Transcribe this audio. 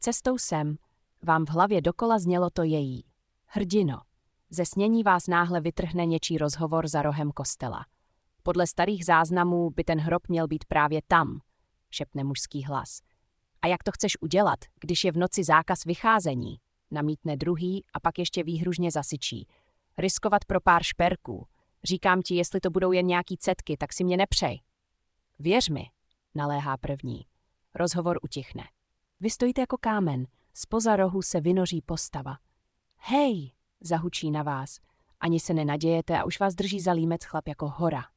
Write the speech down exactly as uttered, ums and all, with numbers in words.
Cestou sem vám v hlavě dokola znělo to její. Hrdino. Ze snění vás náhle vytrhne něčí rozhovor za rohem kostela. Podle starých záznamů by ten hrob měl být právě tam, šepne mužský hlas. A jak to chceš udělat, když je v noci zákaz vycházení? Namítne druhý a pak ještě výhružně zasyčí. Riskovat pro pár šperků. Říkám ti, jestli to budou jen nějaký cetky, tak si mě nepřej. Věř mi, naléhá první. Rozhovor utichne. Vy stojíte jako kámen, zpoza rohu se vynoří postava. Hej, zahučí na vás. Ani se nenadějete a už vás drží za límec chlap jako hora.